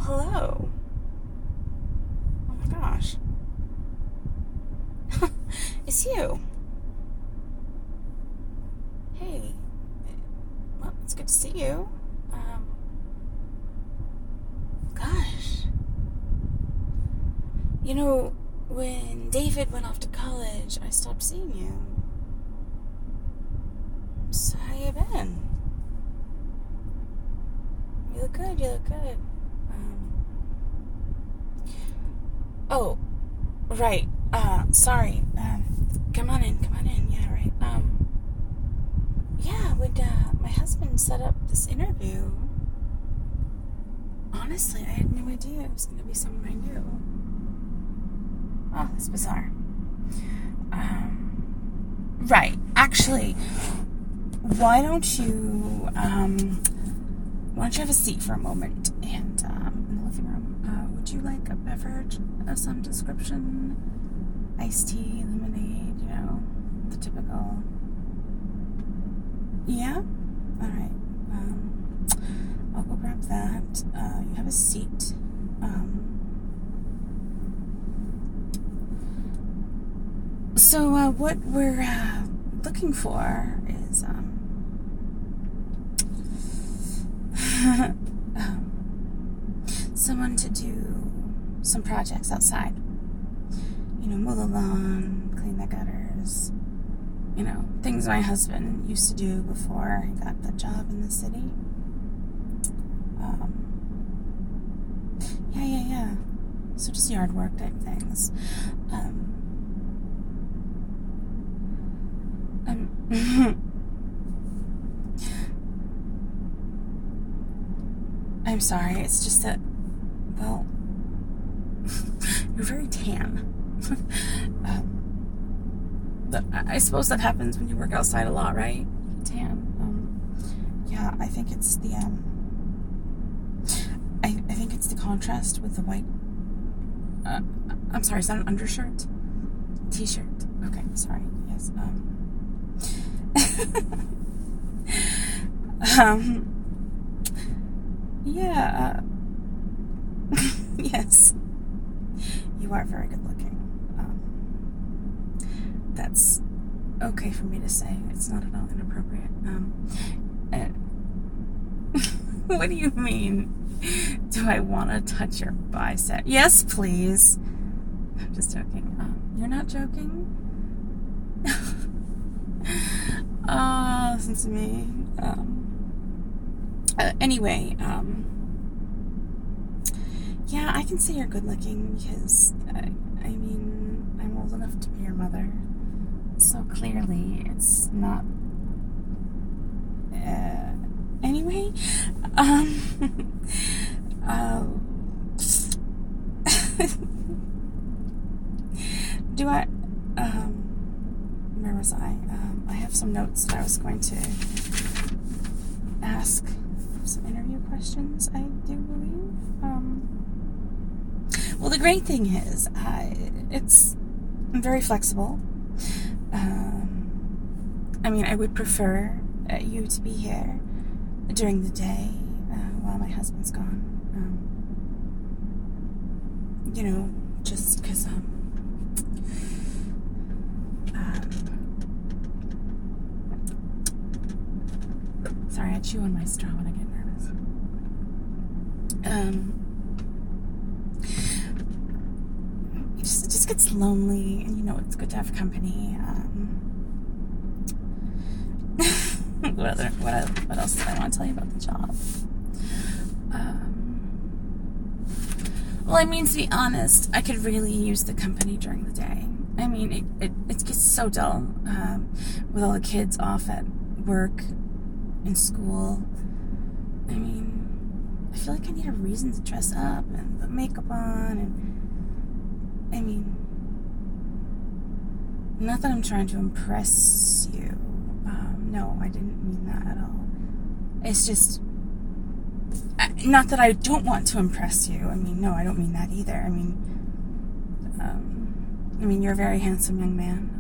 hello. Oh my gosh. It's you. Hey. Well, it's good to see you. Gosh. You know, when David went off to college, I stopped seeing you. So how you been? You look good, Oh, right. Sorry. Come on in. Yeah, right. Yeah, when my husband set up this interview, honestly, I had no idea it was going to be someone I knew. Oh, that's bizarre. Right. Actually, why don't you have a seat for a moment and in the living room? Would you like a beverage of some description? Iced tea, lemonade, the typical. Yeah? Alright. I'll go grab that. You have a seat. So, what we're looking for is someone to do some projects outside. Mow the lawn, clean the gutters. Things my husband used to do before he got that job in the city. Yeah. So just yard work type things. I'm sorry, it's just that, well, you're very tan. I suppose that happens when you work outside a lot, right? Tan. Yeah, I think it's the, I think it's the contrast with the white, I'm sorry, is that an undershirt? T-shirt. Okay, sorry, yes, yeah, yes, you are very good looking. That's okay for me to say. It's not at all inappropriate. What do you mean? Do I want to touch your bicep? Yes, please. I'm just joking. You're not joking? Listen to me. Anyway, yeah, I can say you're good looking because, I'm old enough to be your mother. So clearly, it's not. Anyway, do I? Where was I? I have some notes that I was going to ask some interview questions. I do believe. Well, the great thing is, it's very flexible. I would prefer you to be here during the day while my husband's gone. Just because, sorry, I chew on my straw when I get nervous. It just gets lonely, and it's good to have company. What else did I want to tell you about the job? Well, to be honest, I could really use the company during the day. It gets so dull with all the kids off at work and school. I feel like I need a reason to dress up and put makeup on, and not that I'm trying to impress you. No, I didn't mean that at all. It's just, not that I don't want to impress you. No, I don't mean that either. You're a very handsome young man.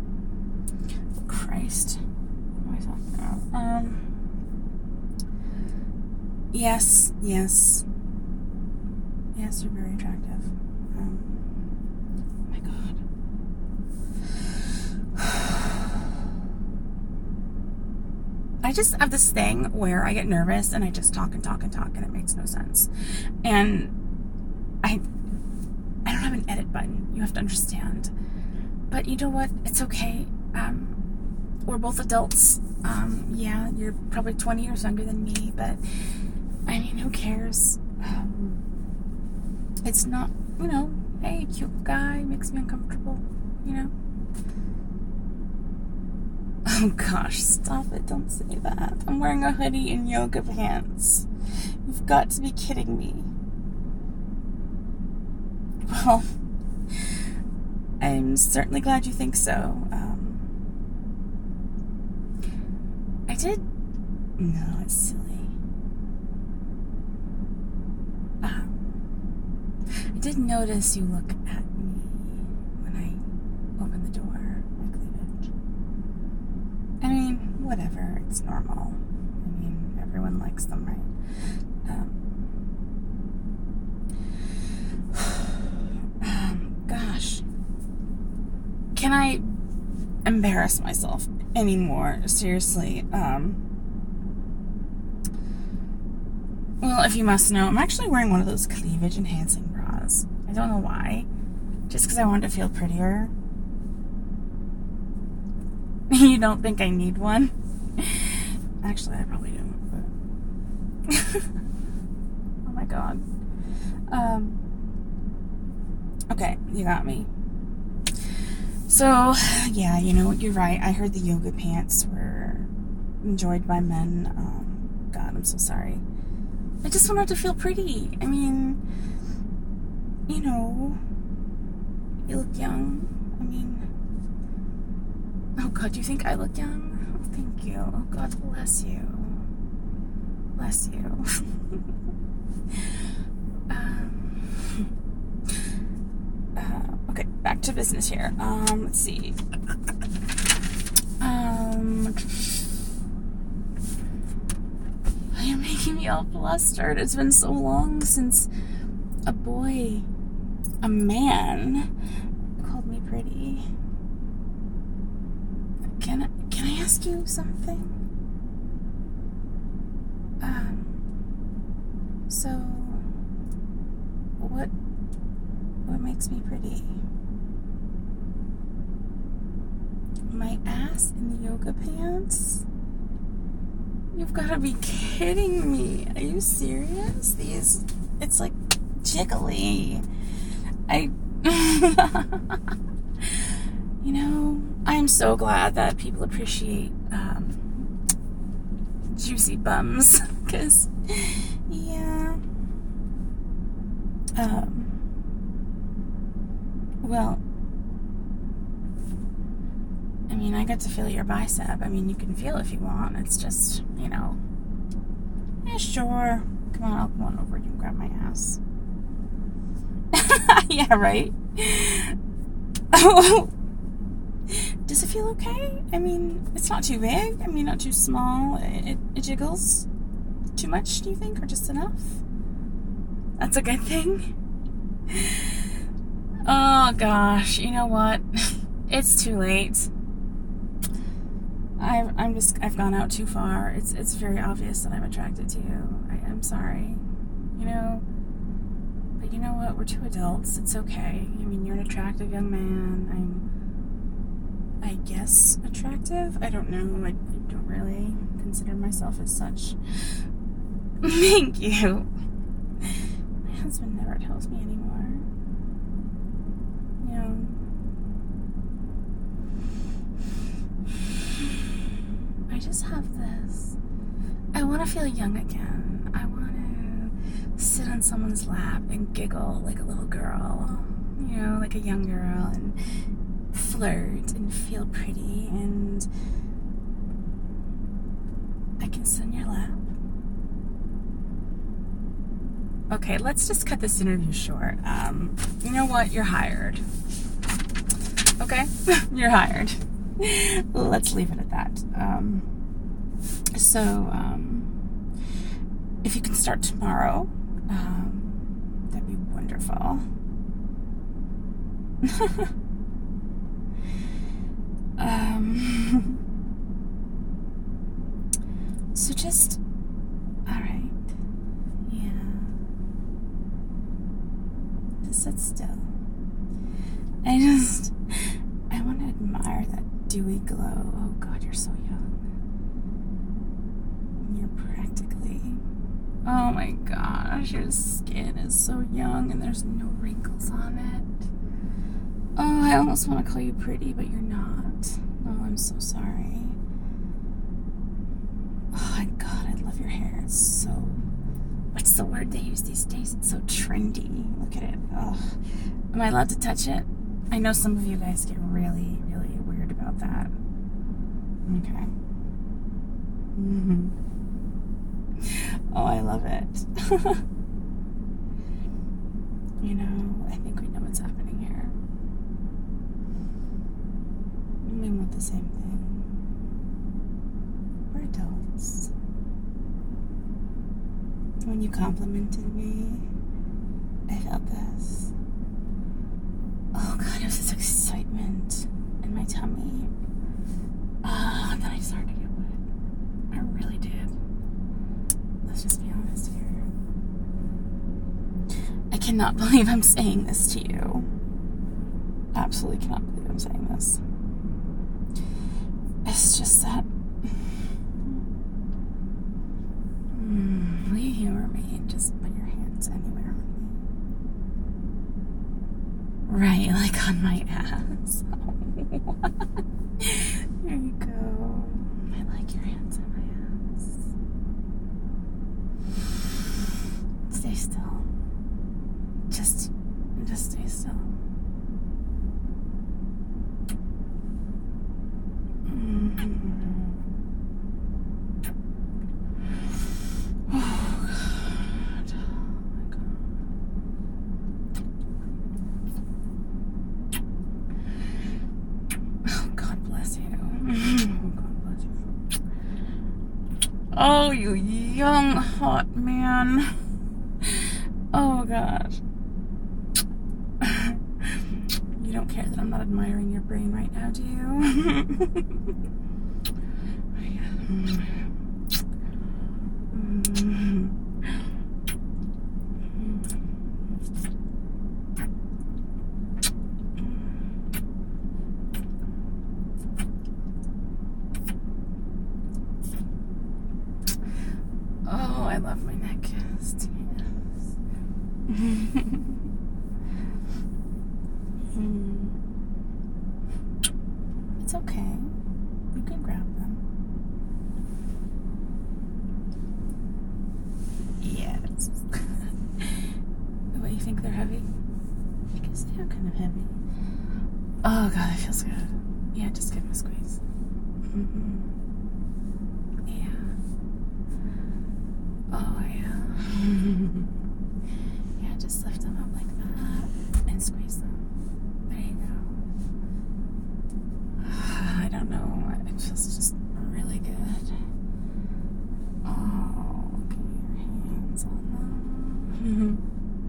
Christ. What am I talking about? Yes. Yes, you're very attractive. Oh my God. I just have this thing where I get nervous and I just talk and talk and talk and it makes no sense. And I don't have an edit button. You have to understand. But you know what? It's okay. We're both adults. Yeah, you're probably 20 years younger than me, but I mean, who cares? It's not, hey, cute guy makes me uncomfortable, Oh gosh, stop it, don't say that. I'm wearing a hoodie and yoga pants. You've got to be kidding me. Well, I'm certainly glad you think so. No, it's silly. I did notice you look at me when I opened the door, my cleavage. I mean, whatever, it's normal. I mean, everyone likes them, right? Gosh. Can I embarrass myself anymore? Seriously. Well, if you must know, I'm actually wearing one of those cleavage enhancing bras. I don't know why. Just because I wanted to feel prettier. You don't think I need one? Actually, I probably don't, but... Oh my God. Okay, you got me. So, yeah, you're right. I heard the yoga pants were enjoyed by men. God, I'm so sorry. I just wanted to feel pretty. I mean, you look young. I mean, oh God, do you think I look young? Oh, thank you. Oh, God bless you. Bless you. Okay, back to business here. Let's see. You're making me all flustered. It's been so long since a man called me pretty. Can I ask you something? So what makes me pretty? My ass in the yoga pants? You've got to be kidding me. Are you serious? It's like jiggly. I'm so glad that people appreciate juicy bums. Because, yeah. Well, I mean, I get to feel your bicep. I mean, you can feel if you want. It's just, yeah, sure. Come on, I'll come on over. You can grab my ass. Yeah, right? Oh, does it feel okay? I mean, it's not too big. I mean, not too small. It jiggles. Too much, do you think? Or just enough? That's a good thing? Oh, gosh. You know what? It's too late. I've gone out too far. It's very obvious that I'm attracted to you. I'm sorry. But you know what? We're two adults. It's okay. I mean, you're an attractive young man. I guess attractive? I don't know. I don't really consider myself as such. Thank you. My husband never tells me anymore. I just have this. I want to feel young again. I want to sit on someone's lap and giggle like a little girl. Like a young girl, and flirt and feel pretty, and I can sit on your lap. Okay, let's just cut this interview short. You know what? You're hired. Okay? You're hired. Let's leave it at that. If you can start tomorrow, that'd be wonderful. So just, all right, yeah, just sit still. I want to admire that dewy glow. Oh God, you're so young. You're practically, oh my gosh, your skin is so young and there's no wrinkles on it. Oh, I almost want to call you pretty, but you're not. Oh, I'm so sorry. Oh my God, I love your hair. It's so, what's the word they use these days? It's so trendy. Look at it. Oh, am I allowed to touch it? I know some of you guys get really, really weird about that. Okay. Mm-hmm. Oh, I love it. You know, I think we know what's happening here. We want the same thing. We're adults. When you complimented me, I felt this. Oh God, it was this excitement in my tummy. Ah, and then I started to get wet. I really did. Let's just be honest here. I cannot believe I'm saying this to you. Absolutely cannot believe I'm saying this. It's just that. Will you humor me and just put your hands anywhere on me? Right, like on my ass. There you go. I like your hands on my ass. Stay still. Just stay still. Oh, you young, hot man. Oh, gosh. You don't care that I'm not admiring your brain right now, do you? Oh, I love my neck cast. Yes. It's okay. You can grab them. Yes. What, you think they're heavy? I guess they are kind of heavy. Oh God, that feels good. Yeah, just give them a squeeze. Yeah. Oh yeah. Yeah, just lift them up like that and squeeze them. There you go. I don't know. It feels just really good. Oh, look at your hands on them.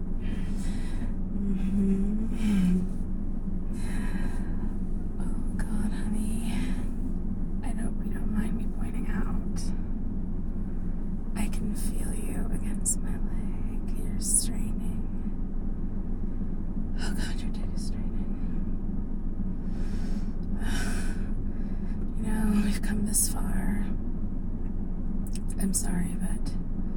Oh God, honey. I hope you don't mind me pointing out. I can feel you against my leg. You're straining. Oh God, your dick is straining. You know, we've come this far. I'm sorry, but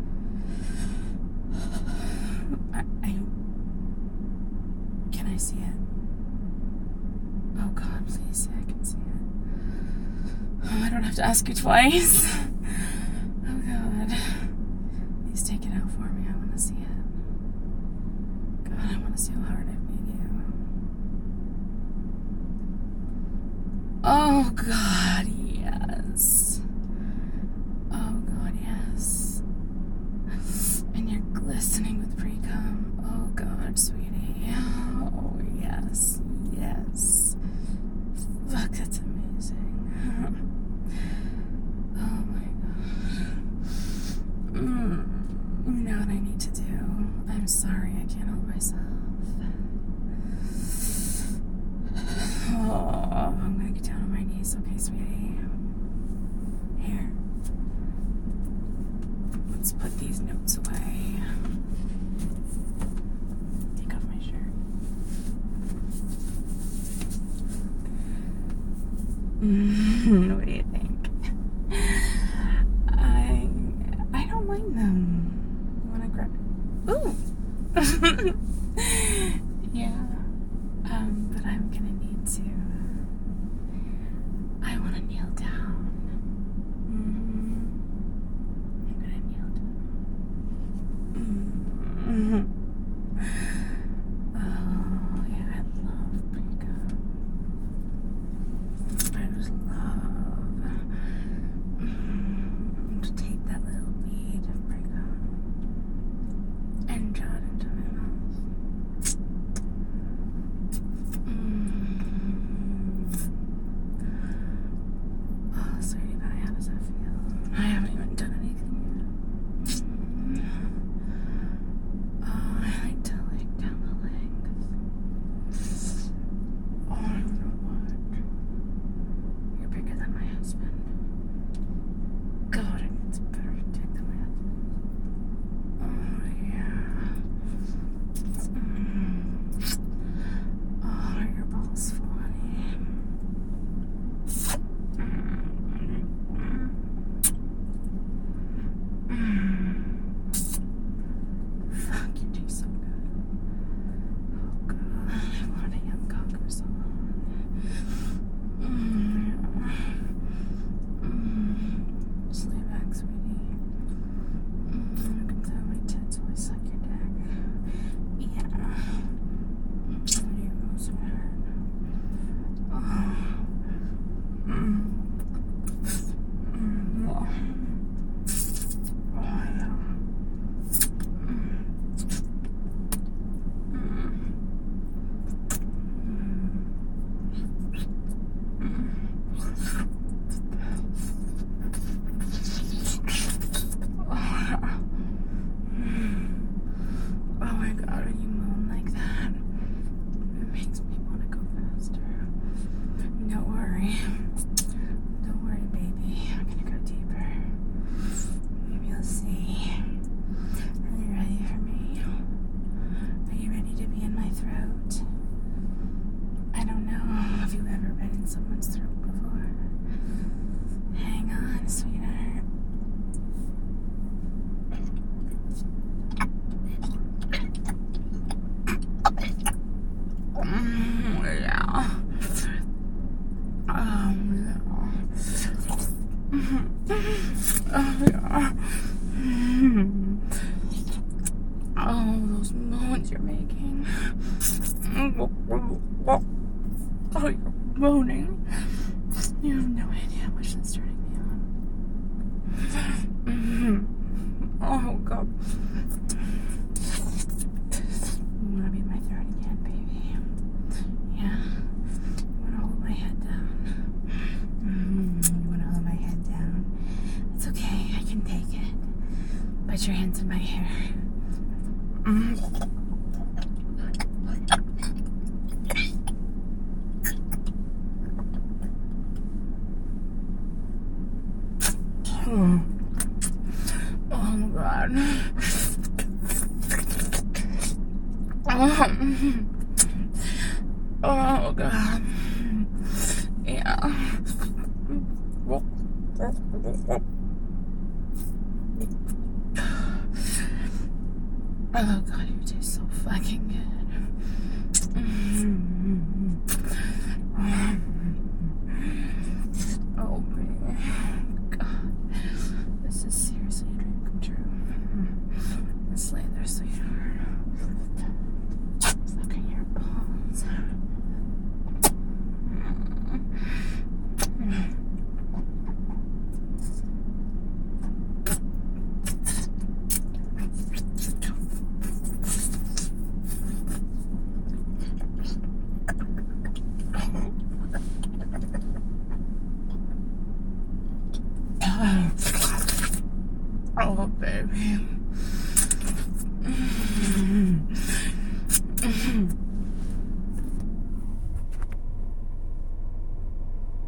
can I see it? Oh God, please say I can see it. Oh, I don't have to ask you twice. Oh God. Please take it out for me. I want to see it. God, I want to see how hard I've made you. Oh God, yes. Oh God, yes. And you're glistening with pre-cum. Oh God, sweetie. Oh yes, yes. Fuck, that's amazing. Oh my God. You know what I need to do. I'm sorry, I can't help myself. let's put these notes away. Take off my shirt. What do you think? I don't mind them. You wanna grab it? Ooh! Yeah. But I'm gonna need to. I wanna kneel down. I'm gonna kneel down. Oh, yeah, I love breakup. I just love to take that little bead of breakup and draw it into my mouth. Oh, sweetie pie, how does that feel? I haven't even done anything yet. Oh, I like to lick down the legs. Oh, you know what? You're bigger than my husband. God, it's better dick than my husband. Oh, yeah. Oh, your balls funny. Fuck, you taste so good. Oh, God. I want a young cocker salon. Just lay back, sweetie. You can feel my tits while I suck your dick. Yeah. What do you most hurt? Oh. Oh, yeah. Oh my God, when you moan like that, it makes me want to go faster. Don't worry. Don't worry, baby. I'm gonna go deeper. Maybe you'll see. Are you ready for me? Are you ready to be in my throat? I don't know if you've ever been in someone's throat before. Hang on, sweetheart. Yeah. Oh, yeah. Oh, those moans you're making. Oh, you're moaning. You have no idea how much that's turning me on. Oh, God. You want to be in my throat again, baby? Yeah? You want to hold my head down? You want to hold my head down? It's okay, I can take it. Put your hands in my hair. Oh, God. Oh, God. Yeah. Oh, God, you taste so fucking good. Oh, baby. God. This is seriously a dream come true. Let's lay there, sweetheart. Look at your balls. Oh, baby.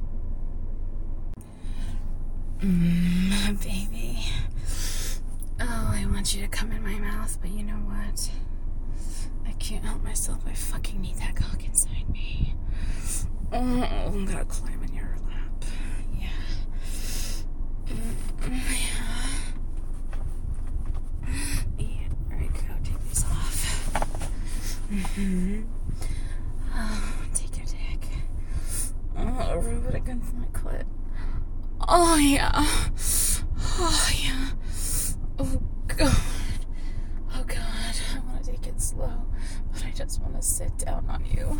Baby. Oh, want you to come in my mouth, but you know what? I can't help myself. I fucking need that cock inside me. Oh, I'm gonna climb in your lap. Yeah. Yeah, alright, go. Take these off. Oh, take your dick. Oh, rub it against my clit. Oh, yeah. Oh, yeah. Oh, God. Oh, God. I want to take it slow, but I just want to sit down on you.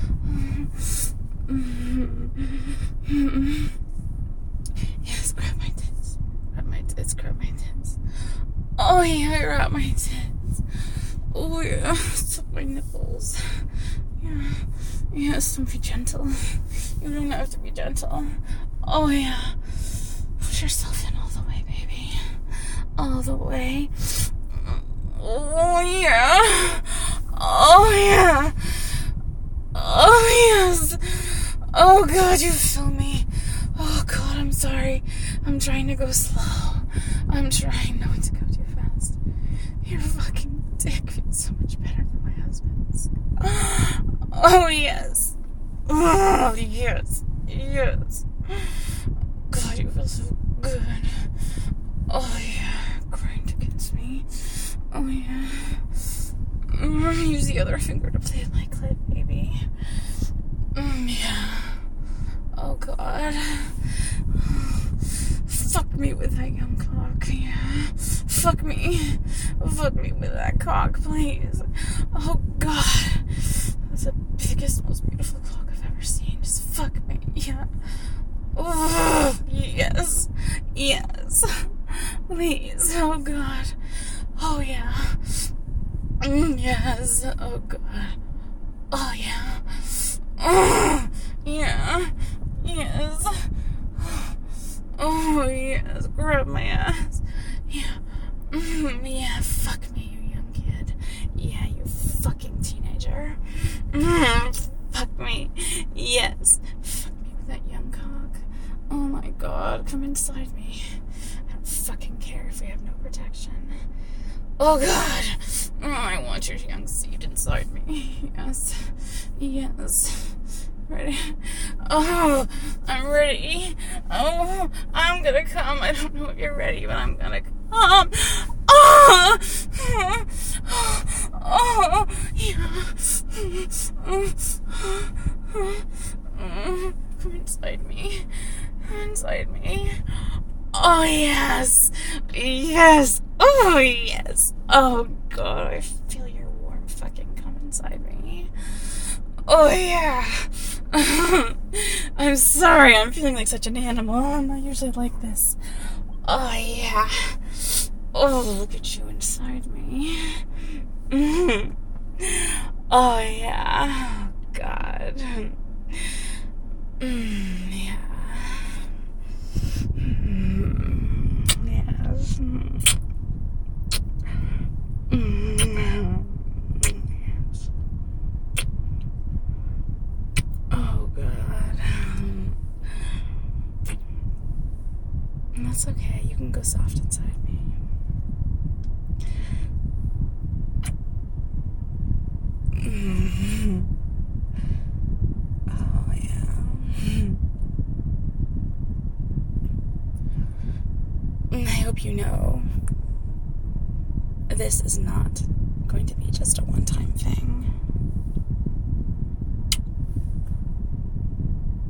Yes, grab my tits. Grab my tits, grab my tits. Oh, yeah, grab my tits. Oh, yeah. Suck my nipples. Yeah. Yes, don't be gentle. You don't have to be gentle. Oh, yeah. Push yourself in all the way, baby. All the way. Oh, yeah. Oh, yeah. Oh, yes. Oh, God, you feel me. Oh, God, I'm sorry. I'm trying to go slow. I'm trying not to go too fast. Your fucking dick feels so much better than my husband's. Oh, yes. Oh, yes. Yes. God, you feel so good. Oh, yeah. Grind against me. Oh, yeah. Use the other finger to play with my clit, baby. Yeah. Oh, God. Fuck me with that young cock, yeah. Fuck me. Fuck me with that cock, please. Oh, God. That's the biggest, most beautiful cock I've ever seen. Just fuck me, yeah. Oh, yes. Yes. Please. Oh, God. Oh, yeah. Yes. Oh, God. Oh, yeah. Oh, yeah. Yes. Oh, yes. Grab my ass. Yeah. Yeah, fuck me, you young kid. Yeah, you fucking teenager. Fuck me. Yes. Fuck me with that young cock. Oh, my God. Come inside me. I don't fucking care if we have no protection. Oh, God. Oh, I want your young seed inside me. Yes. Yes. Ready? Oh, I'm ready. Oh, I'm gonna come. I don't know if you're ready, but I'm gonna come. Oh, oh, yeah. Come inside me. Come inside me. Oh, yes. Yes. Oh, yes. Oh, God. I feel your warm fucking come inside me. Oh, yeah. I'm sorry. I'm feeling like such an animal. I'm not usually like this. Oh, yeah. Oh, look at you inside me. Oh, yeah. Oh, God. Yeah. Yes. Yes. Oh, God. That's okay. You can go soft inside me. Oh, yeah. I hope you know this is not going to be just a one-time thing.